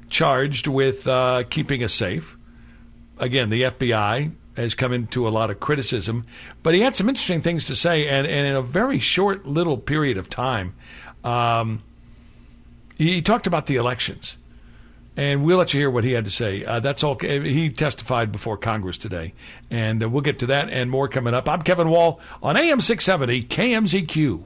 charged with keeping us safe. Again, the FBI has come into a lot of criticism, but he had some interesting things to say, and in a very short little period of time, he talked about the elections. And we'll let you hear what he had to say. That's all. He testified before Congress today, and we'll get to that and more coming up. I'm Kevin Wall on AM 670 KMZQ.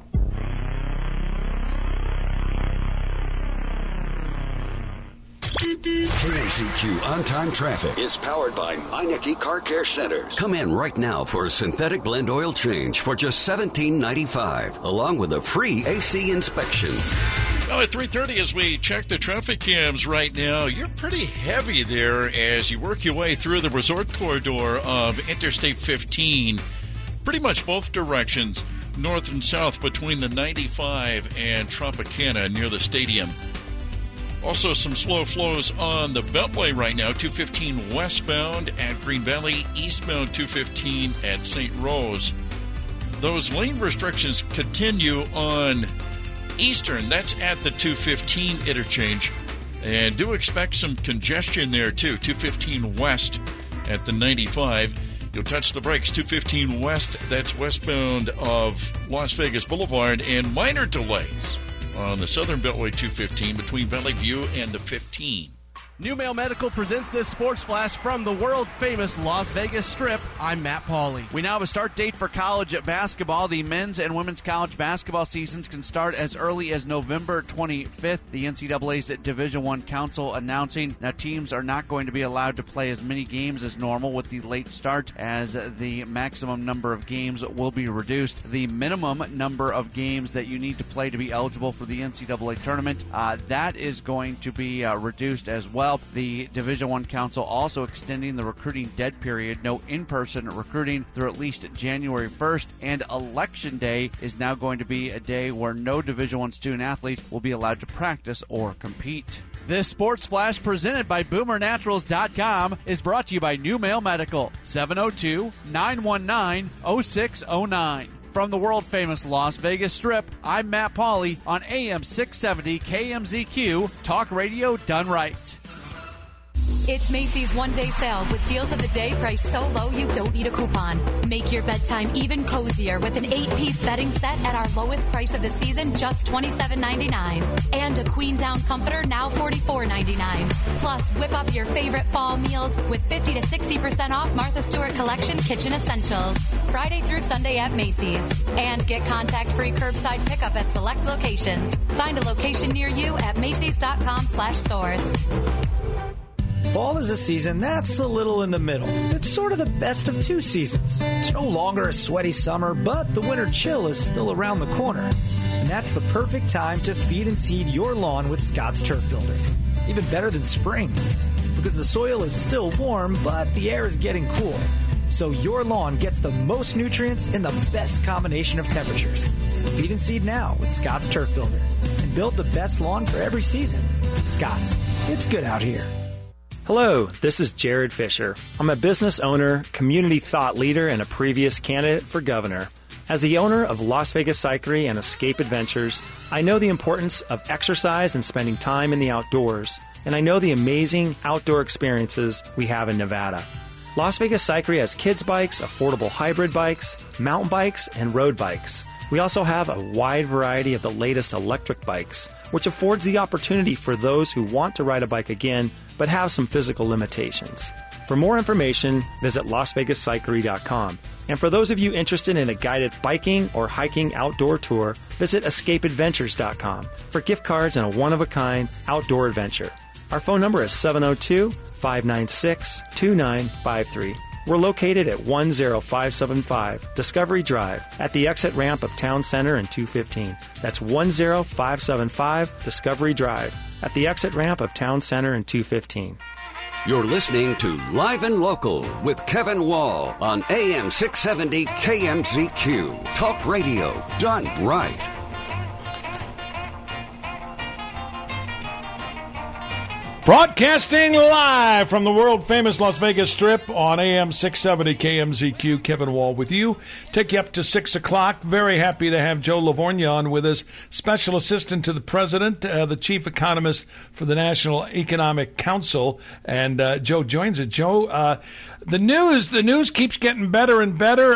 KMZQ on-time traffic is powered by Meineke Car Care Centers. Come in right now for a synthetic blend oil change for just $17.95, along with a free AC inspection. Well, at 3:30, as we check the traffic cams right now, you're pretty heavy there as you work your way through the resort corridor of Interstate 15. Pretty much both directions, north and south, between the 95 and Tropicana near the stadium. Also, some slow flows on the Beltway right now, 215 westbound at Green Valley, eastbound 215 at St. Rose. Those lane restrictions continue on Eastern. That's at the 215 interchange. And do expect some congestion there, too. 215 west at the 95. You'll touch the brakes, 215 west. That's westbound of Las Vegas Boulevard. And minor delays on the Southern Beltway 215 between Valley View and the 15. New Mail Medical presents this Sports Flash from the world-famous Las Vegas Strip. I'm Matt Pauley. We now have a start date for college basketball. The men's and women's college basketball seasons can start as early as November 25th. The NCAA's Division I Council announcing now teams are not going to be allowed to play as many games as normal with the late start, as the maximum number of games will be reduced. The minimum number of games that you need to play to be eligible for the NCAA tournament, that is going to be reduced as well. The Division I Council also extending the recruiting dead period. No in-person recruiting through at least January 1st. And Election Day is now going to be a day where no Division I student athlete will be allowed to practice or compete. This Sports Flash presented by BoomerNaturals.com is brought to you by New Mail Medical, 702-919-0609. From the world-famous Las Vegas Strip, I'm Matt Pauley on AM 670 KMZQ, talk radio done right. It's Macy's one-day sale with deals of the day priced so low you don't need a coupon. Make your bedtime even cozier with an 8-piece bedding set at our lowest price of the season, just $27.99. And a queen-down comforter, now $44.99. Plus, whip up your favorite fall meals with 50 to 60% off Martha Stewart Collection kitchen essentials. Friday through Sunday at Macy's. And get contact-free curbside pickup at select locations. Find a location near you at Macys.com/stores. Fall is a season that's a little in the middle. It's sort of the best of two seasons. It's no longer a sweaty summer, but the winter chill is still around the corner. And that's the perfect time to feed and seed your lawn with Scott's Turf Builder. Even better than spring, because the soil is still warm, but the air is getting cool. So your lawn gets the most nutrients in the best combination of temperatures. Feed and seed now with Scott's Turf Builder. And build the best lawn for every season. Scott's. It's good out here. Hello, this is Jared Fisher. I'm a business owner, community thought leader, and a previous candidate for governor. As the owner of Las Vegas Cyclery and Escape Adventures, I know the importance of exercise and spending time in the outdoors, and I know the amazing outdoor experiences we have in Nevada. Las Vegas Cyclery has kids bikes, affordable hybrid bikes, mountain bikes, and road bikes. We also have a wide variety of the latest electric bikes, which affords the opportunity for those who want to ride a bike again but have some physical limitations. For more information, visit LasVegasCyclery.com. And for those of you interested in a guided biking or hiking outdoor tour, visit EscapeAdventures.com for gift cards and a one-of-a-kind outdoor adventure. Our phone number is 702-596-2953. We're located at 10575 Discovery Drive at the exit ramp of Town Center and 215. That's 10575 Discovery Drive at the exit ramp of Town Center and 215. You're listening to Live and Local with Kevin Wall on AM 670 KMZQ. Talk radio done right. Broadcasting live from the world-famous Las Vegas Strip on AM 670 KMZQ. Kevin Wall with you. Take you up to 6 o'clock. Very happy to have Joe Livornia on with us, Special Assistant to the President, the Chief Economist for the National Economic Council. And Joe joins us. Joe, the news keeps getting better and better.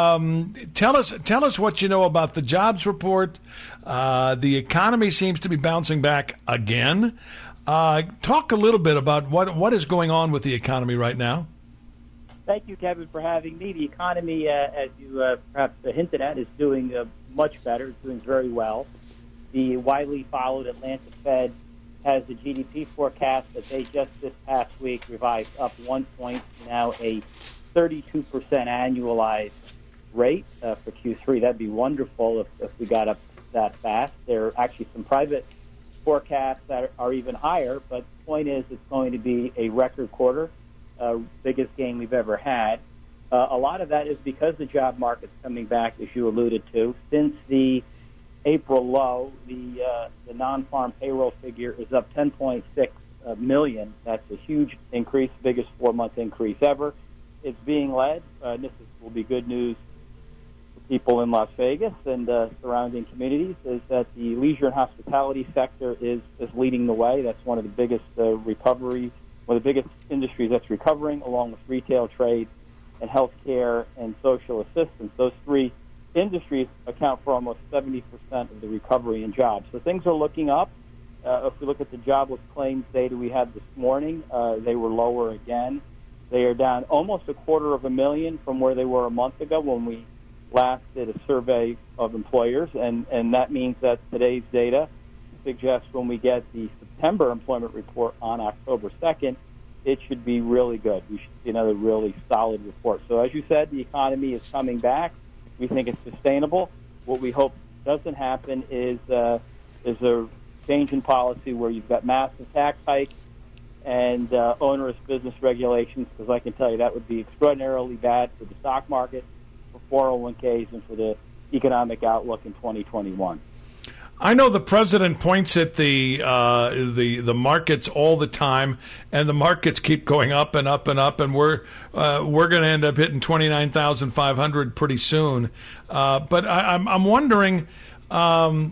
Tell us what you know about the jobs report. The economy seems to be bouncing back again. Talk a little bit about what is going on with the economy right now. Thank you, Kevin, for having me. The economy, as you perhaps hinted at, is doing much better. It's doing very well. The widely followed Atlanta Fed has a GDP forecast that they just this past week revised up 1 point, now a 32% annualized rate for Q3. That'd be wonderful if we got up that fast. There are actually some private forecasts that are even higher, but the point is it's going to be a record quarter, biggest gain we've ever had. A lot of that is because the job market's coming back, as you alluded to. Since the April low, the non-farm payroll figure is up 10.6 million. That's a huge increase, biggest 4-month increase ever. It's being led, will be good news people in Las Vegas and surrounding communities, is that the leisure and hospitality sector is leading the way. That's one of the biggest one of the biggest industries that's recovering, along with retail, trade, and healthcare and social assistance. Those three industries account for almost 70% of the recovery in jobs. So things are looking up. If we look at the jobless claims data we had this morning, they were lower again. They are down almost 250,000 from where they were a month ago when we last did a survey of employers, and that means that today's data suggests when we get the September employment report on October 2nd, it should be really good. We should see another really solid report. So as you said, the economy is coming back. We think it's sustainable. What we hope doesn't happen is a change in policy where you've got massive tax hikes and onerous business regulations, because I can tell you that would be extraordinarily bad for the stock market, for 401ks, and for the economic outlook in 2021. I know the president points at the markets all the time, and the markets keep going up and up and up, and we're going to end up hitting 29,500 pretty soon. But I'm wondering, does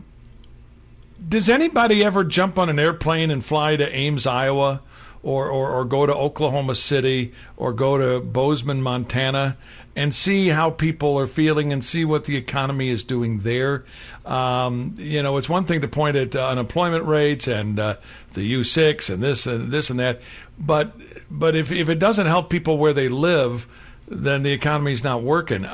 anybody ever jump on an airplane and fly to Ames, Iowa, or go to Oklahoma City, or go to Bozeman, Montana, and see how people are feeling and see what the economy is doing there? It's one thing to point at unemployment rates and the U6 and this and that, but if it doesn't help people where they live, then the economy's not working.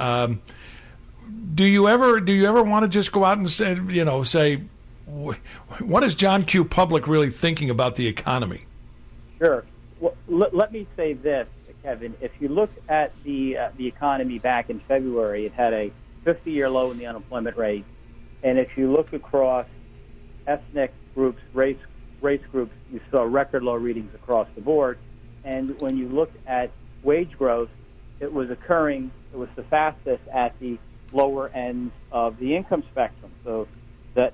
Do you ever want to just go out and say, what is John Q. Public really thinking about the economy? Sure. Well, let me say this, Kevin. If you look at the economy back in February, it had a 50-year low in the unemployment rate. And if you look across ethnic groups, race groups, you saw record low readings across the board. And when you look at wage growth, it was the fastest at the lower ends of the income spectrum. So that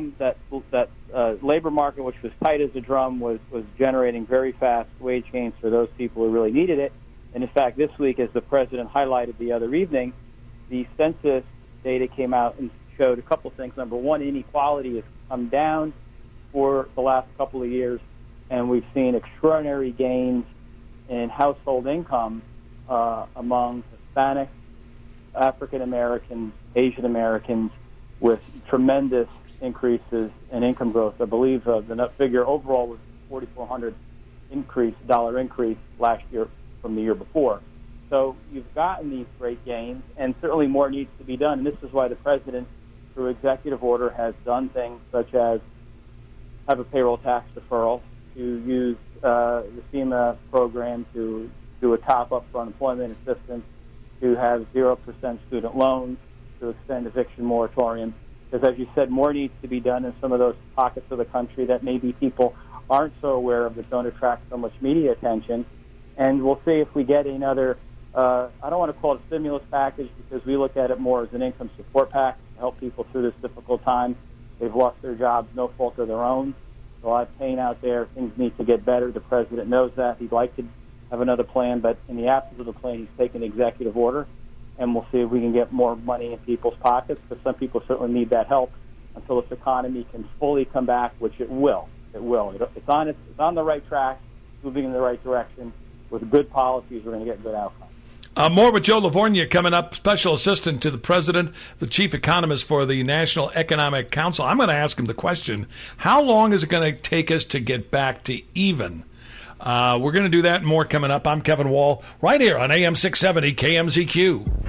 labor market, which was tight as a drum, was generating very fast wage gains for those people who really needed it. And in fact, this week, as the president highlighted the other evening, the census data came out and showed a couple things. Number one, inequality has come down for the last couple of years, and we've seen extraordinary gains in household income among Hispanic, African Americans, Asian Americans, with tremendous increases in income growth. I believe the net figure overall was $4,400 dollar increase last year from the year before. So you've gotten these great gains, and certainly more needs to be done. And this is why the president, through executive order, has done things such as have a payroll tax deferral, to use the FEMA program to do a top-up for unemployment assistance, to have 0% student loans, to extend eviction moratorium. Because, as you said, more needs to be done in some of those pockets of the country that maybe people aren't so aware of, that don't attract so much media attention. And we'll see if we get another, I don't want to call it a stimulus package, because we look at it more as an income support package to help people through this difficult time. They've lost their jobs, no fault of their own. There's a lot of pain out there. Things need to get better. The president knows that. He'd like to have another plan, but in the absence of a plan, he's taken executive order, and we'll see if we can get more money in people's pockets, because some people certainly need that help until this economy can fully come back, which it will. It will. It's on the right track, moving in the right direction. With good policies, we're going to get good outcomes. More with Joe Lavorgna coming up, Special Assistant to the President, the Chief Economist for the National Economic Council. I'm going to ask him the question, how long is it going to take us to get back to even? We're going to do that and more coming up. I'm Kevin Wall, right here on AM 670 KMZQ.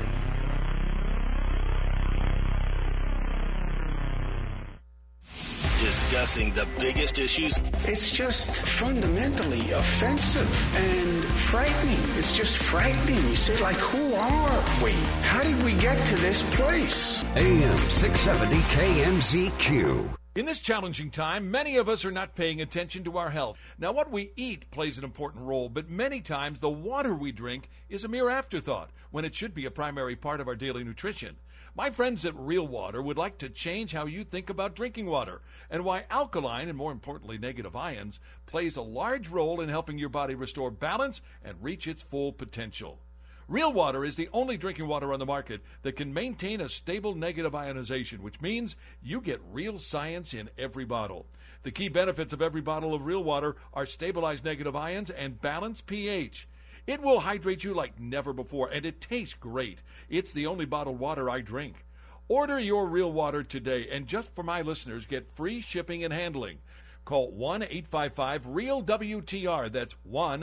Discussing the biggest issues. It's just fundamentally offensive and frightening. It's just frightening. You say, like, who are we? How did we get to this place? AM 670 KMZQ. In this challenging time, many of us are not paying attention to our health. Now, what we eat plays an important role, but many times the water we drink is a mere afterthought when it should be a primary part of our daily nutrition. My friends at Real Water would like to change how you think about drinking water and why alkaline, and more importantly negative ions, plays a large role in helping your body restore balance and reach its full potential. Real Water is the only drinking water on the market that can maintain a stable negative ionization, which means you get real science in every bottle. The key benefits of every bottle of Real Water are stabilized negative ions and balanced pH. It will hydrate you like never before, and it tastes great. It's the only bottled water I drink. Order your Real Water today, and just for my listeners, get free shipping and handling. Call 1-855-REAL-WTR. That's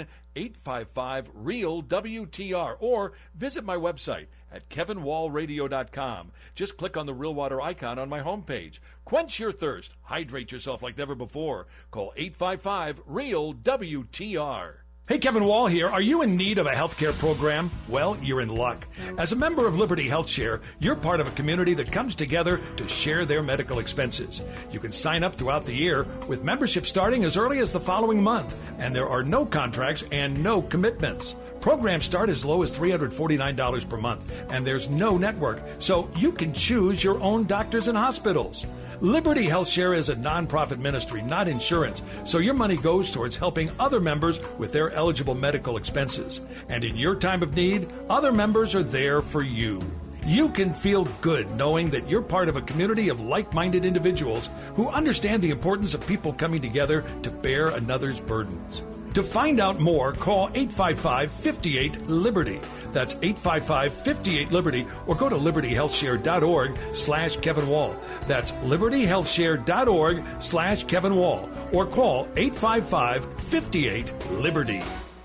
1-855-REAL-WTR. Or visit my website at kevinwallradio.com. Just click on the Real Water icon on my homepage. Quench your thirst. Hydrate yourself like never before. Call 855-REAL-WTR. Hey, Kevin Wall here. Are you in need of a healthcare program? Well, you're in luck. As a member of Liberty HealthShare, you're part of a community that comes together to share their medical expenses. You can sign up throughout the year with membership starting as early as the following month, and there are no contracts and no commitments. Programs start as low as $349 per month, and there's no network, so you can choose your own doctors and hospitals. Liberty HealthShare is a nonprofit ministry, not insurance, so your money goes towards helping other members with their eligible medical expenses. And in your time of need, other members are there for you. You can feel good knowing that you're part of a community of like-minded individuals who understand the importance of people coming together to bear another's burdens. To find out more, call 855-58-LIBERTY. That's 855-58-LIBERTY, or go to libertyhealthshare.org/Kevin Wall. That's libertyhealthshare.org/Kevin Wall, or call 855-58-LIBERTY.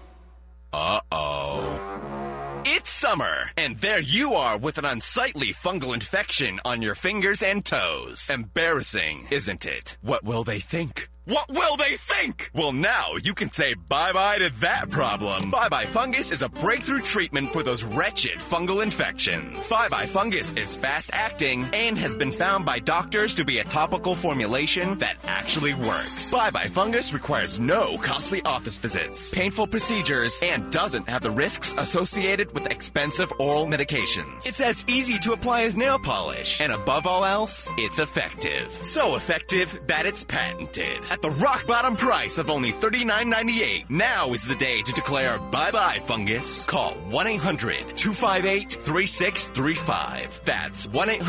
Uh-oh. It's summer, and there you are with an unsightly fungal infection on your fingers and toes. Embarrassing, isn't it? What will they think? What will they think? Well, now you can say bye-bye to that problem. Bye-Bye Fungus is a breakthrough treatment for those wretched fungal infections. Bye-Bye Fungus is fast-acting and has been found by doctors to be a topical formulation that actually works. Bye-Bye Fungus requires no costly office visits, painful procedures, and doesn't have the risks associated with expensive oral medications. It's as easy to apply as nail polish, and above all else, it's effective. So effective that it's patented. At the rock-bottom price of only $39.98, now is the day to declare bye-bye fungus. Call 1-800-258-3635. That's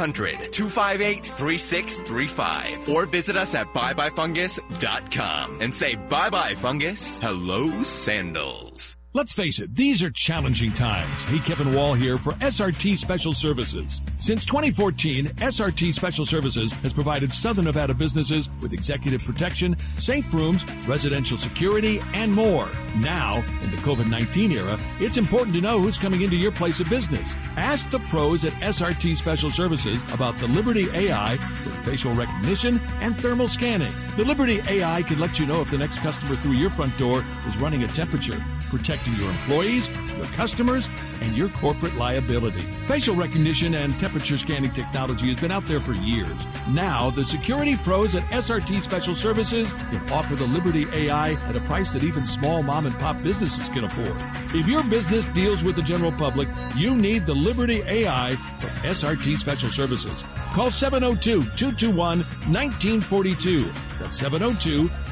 1-800-258-3635. Or visit us at byebyfungus.com and say bye-bye fungus, hello sandals. Let's face it, these are challenging times. Hey, Kevin Wall here for SRT Special Services. Since 2014, SRT Special Services has provided Southern Nevada businesses with executive protection, safe rooms, residential security, and more. Now, in the COVID-19 era, it's important to know who's coming into your place of business. Ask the pros at SRT Special Services about the Liberty AI with facial recognition and thermal scanning. The Liberty AI can let you know if the next customer through your front door is running a temperature, protecting your employees, your customers, and your corporate liability. Facial recognition and temperature scanning technology has been out there for years. Now, the security pros at SRT Special Services can offer the Liberty AI at a price that even small mom-and-pop businesses can afford. If your business deals with the general public, you need the Liberty AI from SRT Special Services. Call 702-221-1942. That's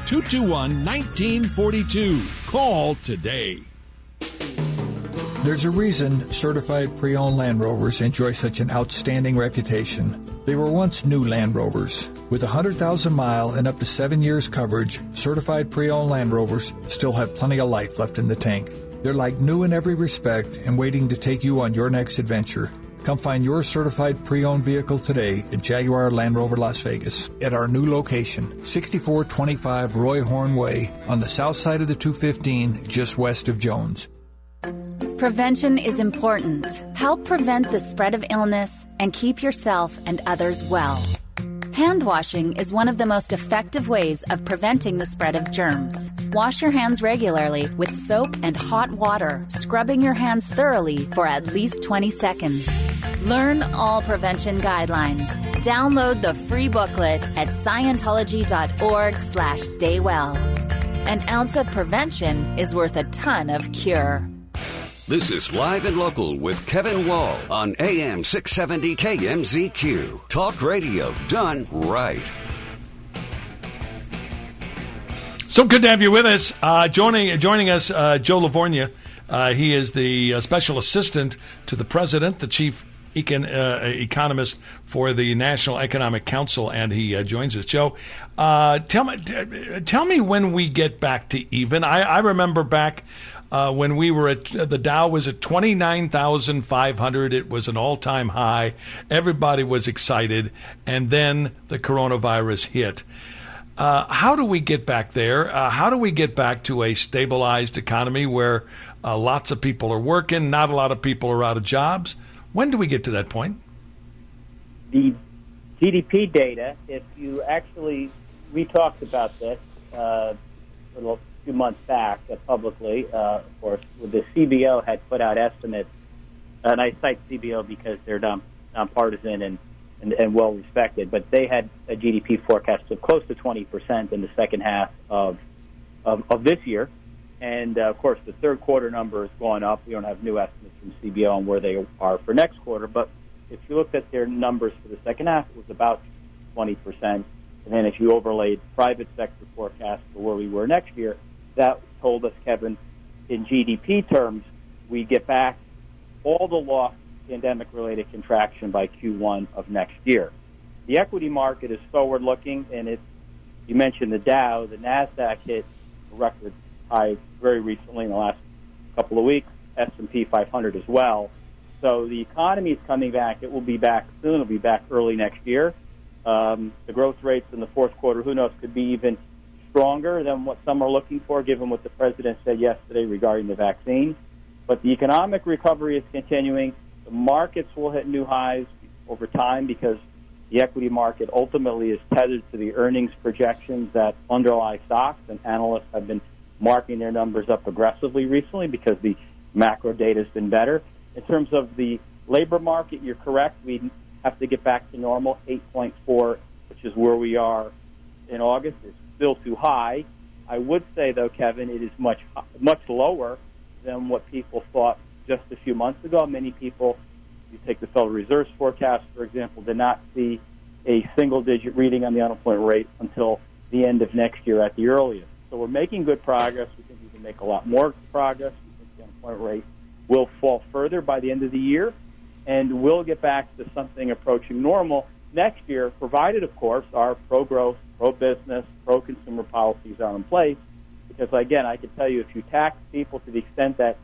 221-1942. Call today. There's a reason certified pre-owned Land Rovers enjoy such an outstanding reputation. They were once new Land Rovers. With 100,000-mile and up to 7 years coverage, certified pre-owned Land Rovers still have plenty of life left in the tank. They're like new in every respect and waiting to take you on your next adventure. Come find your certified pre-owned vehicle today at Jaguar Land Rover Las Vegas at our new location, 6425 Roy Horn Way on the south side of the 215, just west of Jones. Prevention is important. Help prevent the spread of illness and keep yourself and others well. Hand washing is one of the most effective ways of preventing the spread of germs. Wash your hands regularly with soap and hot water, scrubbing your hands thoroughly for at least 20 seconds. Learn all prevention guidelines. Download the free booklet at Scientology.org/staywell. An ounce of prevention is worth a ton of cure. This is Live and Local with Kevin Wall on AM 670 KMZQ. Talk radio done right. So good to have you with us. Joining us, Joe Lavorgna. He is the special assistant to the president, the chief economist for the National Economic Council, and he joins us. Joe, tell me when we get back to even. I remember back when we were at the Dow was at 29,500. It was an all-time high. Everybody was excited, and then the coronavirus hit. How do we get back there? How do we get back to a stabilized economy where lots of people are working, not a lot of people are out of jobs? When do we get to that point? The GDP data, if you actually, we talked about this a few months back publicly, of course, the CBO had put out estimates, and I cite CBO because they're nonpartisan and well-respected, but they had a GDP forecast of close to 20% in the second half of this year. And, of course, the third quarter number has gone up. We don't have new estimates from CBO on where they are for next quarter. But if you looked at their numbers for the second half, it was about 20%. And then if you overlaid private sector forecasts for where we were next year, that told us, Kevin, in GDP terms, we get back all the lost pandemic-related contraction by Q1 of next year. The equity market is forward-looking, and you mentioned the Dow. The NASDAQ hit a record high very recently in the last couple of weeks, S&P 500 as well. So the economy is coming back. It will be back soon. It will be back early next year. The growth rates in the fourth quarter, who knows, could be even stronger than what some are looking for, given what the president said yesterday regarding the vaccine. But the economic recovery is continuing. The markets will hit new highs over time because the equity market ultimately is tethered to the earnings projections that underlie stocks, and analysts have been marking their numbers up aggressively recently because the macro data has been better. In terms of the labor market, you're correct. We have to get back to normal. 8.4, which is where we are in August, is still too high. I would say, though, Kevin, it is much lower than what people thought just a few months ago. Many people, you take the Federal Reserve's forecast, for example, did not see a single-digit reading on the unemployment rate until the end of next year at the earliest. So we're making good progress. We think we can make a lot more progress. We think the unemployment rate will fall further by the end of the year, and we'll get back to something approaching normal next year, provided, of course, our pro-growth, pro-business, pro-consumer policies are in place. Because, again, I can tell you, if you tax people to the extent that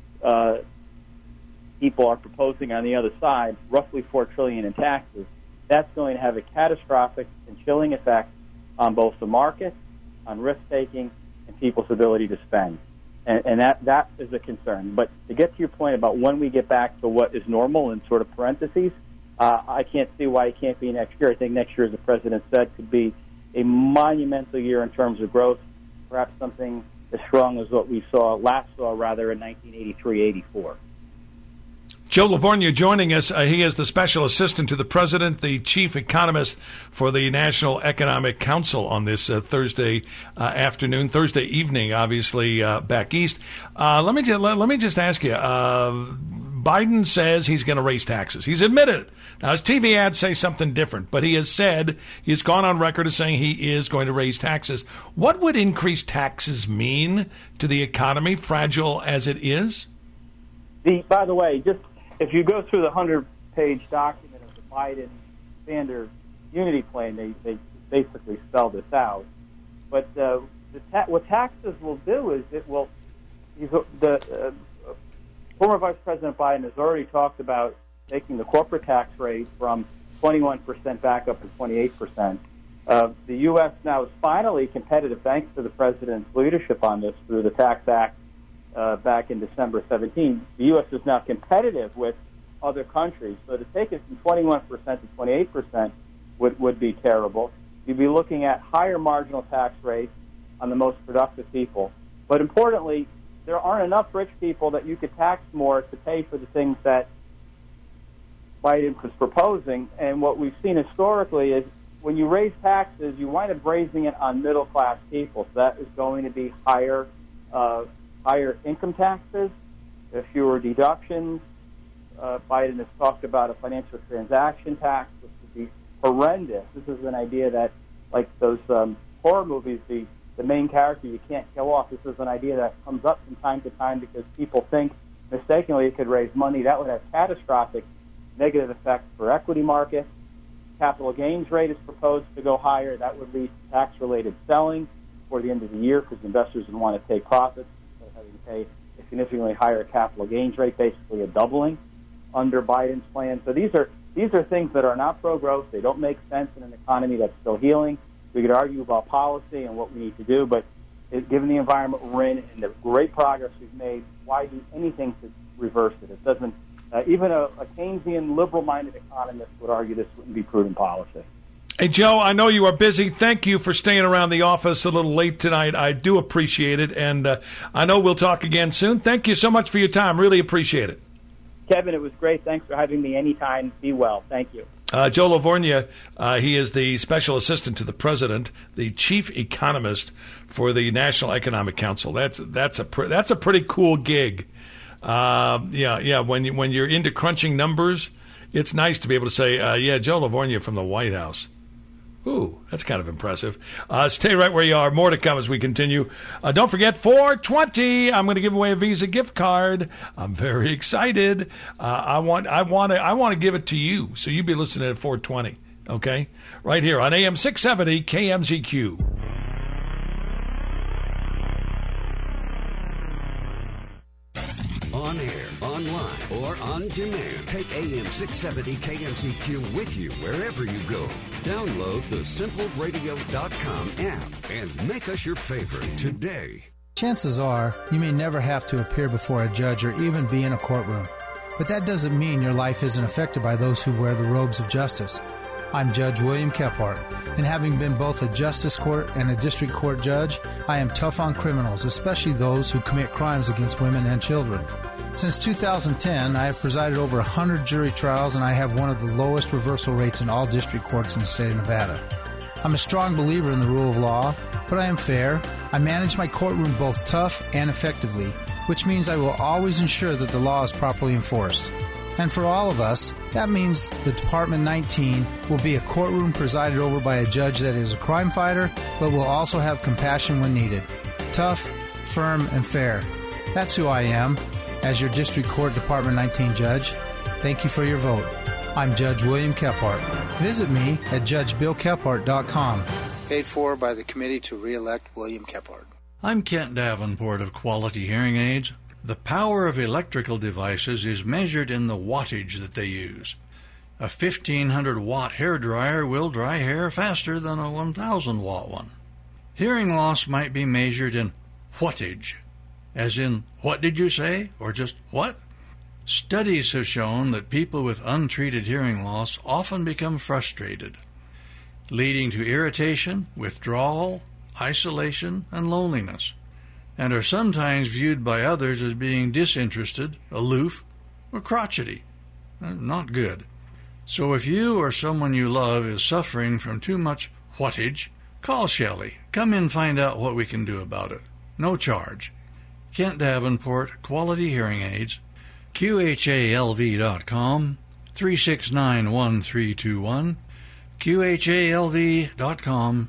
people are proposing on the other side, roughly $4 trillion in taxes, that's going to have a catastrophic and chilling effect on both the market, on risk-taking, and people's ability to spend. And that is a concern. But to get to your point about when we get back to what is normal in sort of parentheses, I can't see why it can't be next year. I think next year, as the president said, could be a monumental year in terms of growth, perhaps something as strong as what we last saw in 1983-84. Joe Lavorgna joining us. He is the special assistant to the president, the chief economist for the National Economic Council on this Thursday evening, obviously back east. Let me just ask you, Biden says he's going to raise taxes. He's admitted it. Now, his TV ads say something different, but he has said, he's gone on record as saying he is going to raise taxes. What would increased taxes mean to the economy, fragile as it is? By the way, just if you go through the 100-page document of the Biden-Sanders unity plan, they basically spell this out. But what taxes will do is it will. Former Vice President Biden has already talked about taking the corporate tax rate from 21% back up to 28%. The U.S. now is finally competitive thanks to the president's leadership on this through the Tax Act back in December 17. The U.S. is now competitive with other countries. So to take it from 21% to 28% would be terrible. You'd be looking at higher marginal tax rates on the most productive people. But importantly, there aren't enough rich people that you could tax more to pay for the things that Biden was proposing. And what we've seen historically is when you raise taxes, you wind up raising it on middle-class people. So that is going to be higher income taxes, fewer deductions. Biden has talked about a financial transaction tax, which would be horrendous. This is an idea that, like those horror movies, the main character you can't kill off. This is an idea that comes up from time to time because people think mistakenly it could raise money. That would have catastrophic negative effects for equity markets. Capital gains rate is proposed to go higher. That would lead to tax-related selling before the end of the year because investors would want to take profits instead of having to pay a significantly higher capital gains rate, basically a doubling under Biden's plan. So these are things that are not pro-growth. They don't make sense in an economy that's still healing. We could argue about policy and what we need to do, but given the environment we're in and the great progress we've made, why do anything to reverse it? It doesn't. Even a Keynesian, liberal-minded economist would argue this wouldn't be prudent policy. Hey, Joe, I know you are busy. Thank you for staying around the office a little late tonight. I do appreciate it, and I know we'll talk again soon. Thank you so much for your time. Really appreciate it. Kevin, it was great. Thanks for having me anytime. Be well. Thank you. Joe Lavorgna, he is the special assistant to the president, the chief economist for the National Economic Council. That's a pretty cool gig. When you're into crunching numbers, it's nice to be able to say, Joe Lavorgna from the White House. Ooh, that's kind of impressive. Stay right where you are. More to come as we continue. Don't forget, 420. I'm going to give away a Visa gift card. I'm very excited. I want to give it to you. So you be listening at 420. Okay, right here on AM 670 KMZQ. On air, online, or on demand. Take AM 670 KMZQ with you wherever you go. Download the SimpleRadio.com app and make us your favorite today. Chances are you may never have to appear before a judge or even be in a courtroom. But that doesn't mean your life isn't affected by those who wear the robes of justice. I'm Judge William Kephart, and having been both a justice court and a district court judge, I am tough on criminals, especially those who commit crimes against women and children. Since 2010, I have presided over 100 jury trials, and I have one of the lowest reversal rates in all district courts in the state of Nevada. I'm a strong believer in the rule of law, but I am fair. I manage my courtroom both tough and effectively, which means I will always ensure that the law is properly enforced. And for all of us, that means the Department 19 will be a courtroom presided over by a judge that is a crime fighter, but will also have compassion when needed. Tough, firm, and fair. That's who I am as your District Court Department 19 judge. Thank you for your vote. I'm Judge William Kephart. Visit me at JudgeBillKephart.com. Paid for by the Committee to Re-elect William Kephart. I'm Kent Davenport of Quality Hearing Aids. The power of electrical devices is measured in the wattage that they use. A 1,500-watt hairdryer will dry hair faster than a 1,000-watt one. Hearing loss might be measured in whattage, as in, what did you say, or just what? Studies have shown that people with untreated hearing loss often become frustrated, leading to irritation, withdrawal, isolation, and loneliness, and are sometimes viewed by others as being disinterested, aloof, or crotchety. Not good. So if you or someone you love is suffering from too much whattage, call Shelley. Come in and find out what we can do about it. No charge. Kent Davenport, Quality Hearing Aids, QHALV.com, 369-1321, QHALV.com,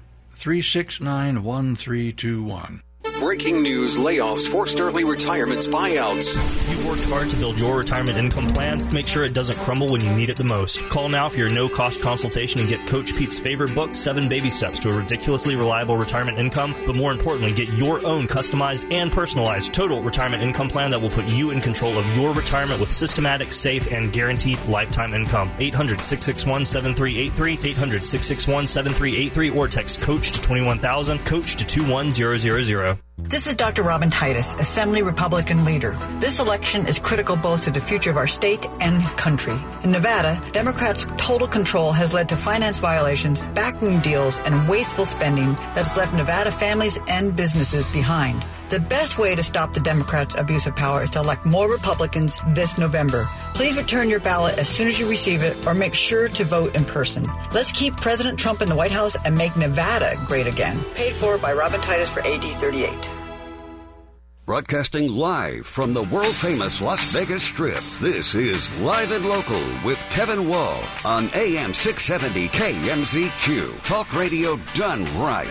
369-1321. Breaking news, layoffs, forced early retirements, buyouts. You've worked hard to build your retirement income plan. Make sure it doesn't crumble when you need it the most. Call now for your no-cost consultation and get Coach Pete's favorite book, 7 Baby Steps to a Ridiculously Reliable Retirement Income. But more importantly, get your own customized and personalized total retirement income plan that will put you in control of your retirement with systematic, safe, and guaranteed lifetime income. 800-661-7383, 800-661-7383, or text COACH to 21000, COACH to 21000. This is Dr. Robin Titus, Assembly Republican leader. This election is critical both to the future of our state and country. In Nevada, Democrats' total control has led to finance violations, backroom deals, and wasteful spending that has left Nevada families and businesses behind. The best way to stop the Democrats' abuse of power is to elect more Republicans this November. Please return your ballot as soon as you receive it, or make sure to vote in person. Let's keep President Trump in the White House and make Nevada great again. Paid for by Robin Titus for AD 38. Broadcasting live from the world-famous Las Vegas Strip, this is Live and Local with Kevin Wall on AM 670 KMZQ. Talk radio done right.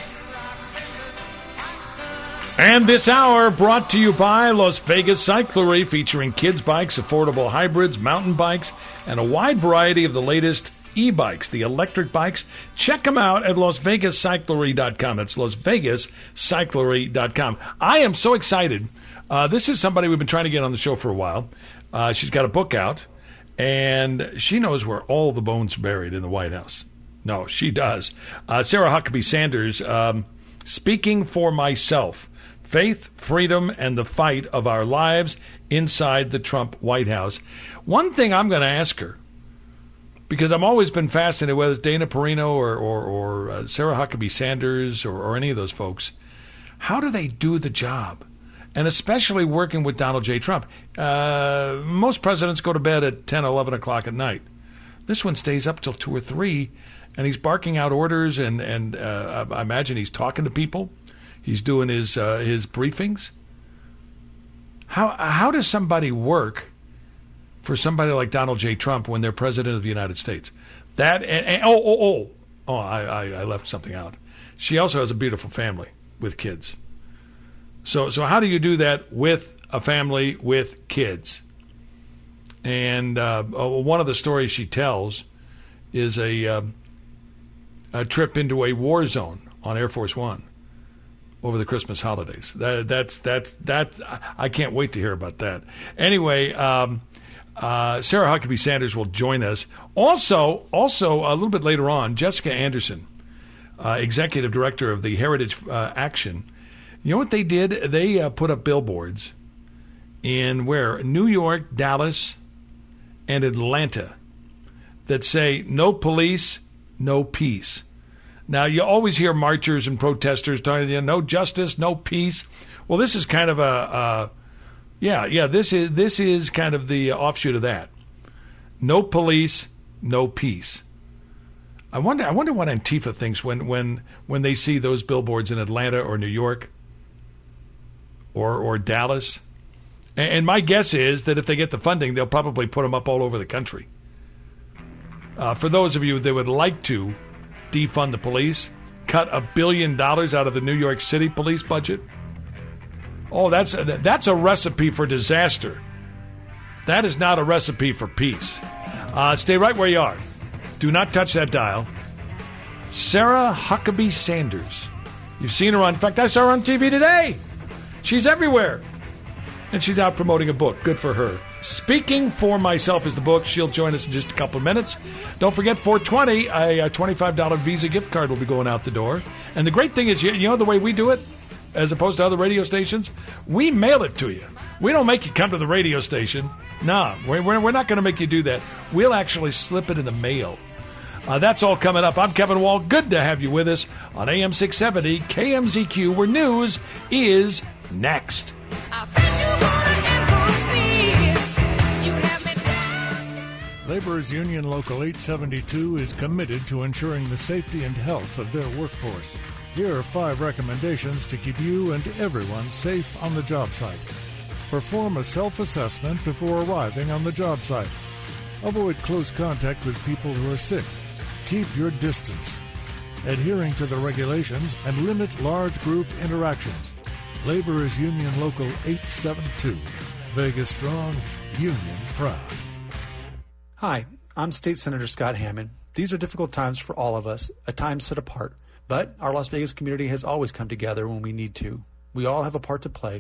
And this hour brought to you by Las Vegas Cyclery, featuring kids' bikes, affordable hybrids, mountain bikes, and a wide variety of the latest e-bikes, the electric bikes. Check them out at LasVegasCyclery.com. That's LasVegasCyclery.com. I am so excited. This is somebody we've been trying to get on the show for a while. She's got a book out, and she knows where all the bones are buried in the White House. No, she does. Sarah Huckabee Sanders, Speaking for Myself, Faith, Freedom, and the Fight of Our Lives Inside the Trump White House. One thing I'm going to ask her, because I've always been fascinated, whether it's Dana Perino or Sarah Huckabee Sanders or any of those folks, how do they do the job? And especially working with Donald J. Trump. Most presidents go to bed at 10, 11 o'clock at night. This one stays up till 2 or 3, and he's barking out orders, and I imagine he's talking to people. He's doing his briefings. How does somebody work for somebody like Donald J. Trump when they're president of the United States? I left something out. She also has a beautiful family with kids. So how do you do that with a family with kids? And one of the stories she tells is a trip into a war zone on Air Force One over the Christmas holidays. That's I can't wait to hear about that. Anyway, Sarah Huckabee Sanders will join us. Also a little bit later on, Jessica Anderson, executive director of the Heritage Action. You know what they did? They put up billboards in New York, Dallas, and Atlanta that say, "No police, no peace." Now, you always hear marchers and protesters telling you, no justice, no peace. Well, this is kind of this is kind of the offshoot of that. No police, no peace. I wonder what Antifa thinks when they see those billboards in Atlanta or New York or Dallas. And my guess is that if they get the funding, they'll probably put them up all over the country. For those of you that would like to defund the police, cut $1 billion out of the New York City police budget. Oh, that's a recipe for disaster. That is not a recipe for peace. Stay right where you are. Do not touch that dial. Sarah Huckabee Sanders. You've seen her on. In fact, I saw her on TV today. She's everywhere. And she's out promoting a book. Good for her. Speaking for Myself is the book. She'll join us in just a couple of minutes. Don't forget, 420, a $25 Visa gift card will be going out the door. And the great thing is, you know the way we do it, as opposed to other radio stations? We mail it to you. We don't make you come to the radio station. No, we're not going to make you do that. We'll actually slip it in the mail. That's all coming up. I'm Kevin Wall. Good to have you with us on AM 670 KMZQ, where news is next. Laborers Union Local 872 is committed to ensuring the safety and health of their workforce. Here are 5 recommendations to keep you and everyone safe on the job site. Perform a self-assessment before arriving on the job site. Avoid close contact with people who are sick. Keep your distance. Adhering to the regulations and limit large group interactions. Laborers Union Local 872. Vegas strong, union proud. Hi, I'm State Senator Scott Hammond. These are difficult times for all of us, a time set apart. But our Las Vegas community has always come together when we need to. We all have a part to play.